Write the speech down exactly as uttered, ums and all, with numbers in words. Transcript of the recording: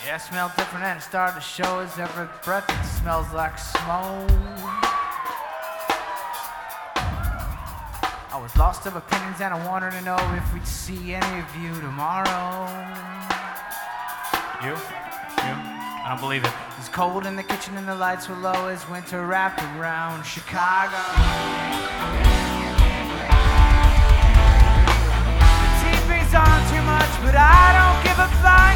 Yeah, it smelled different and it started to show as every breath it smells like smoke. I was lost of opinions and I wanted to know if we'd see any of you tomorrow. You? You? I don't believe it. It was cold in the kitchen and the lights were low as winter wrapped around Chicago. The T V's on too much, but I don't give a flying